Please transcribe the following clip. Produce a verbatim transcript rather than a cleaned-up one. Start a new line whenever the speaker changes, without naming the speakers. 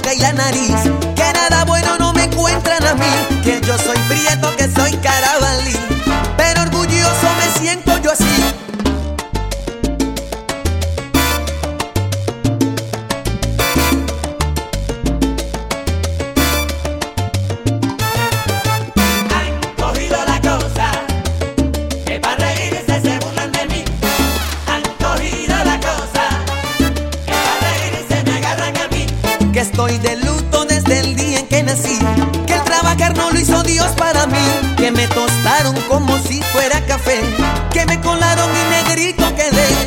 boca y la nariz, que nada bueno no me encuentran a mí, que yo soy prieto, que soy carabalí, pero orgulloso me siento yo así. Que estoy de luto desde el día en que nací, que el trabajar no lo hizo Dios para mí, que me tostaron como si fuera café, que me colaron y negrito quedé,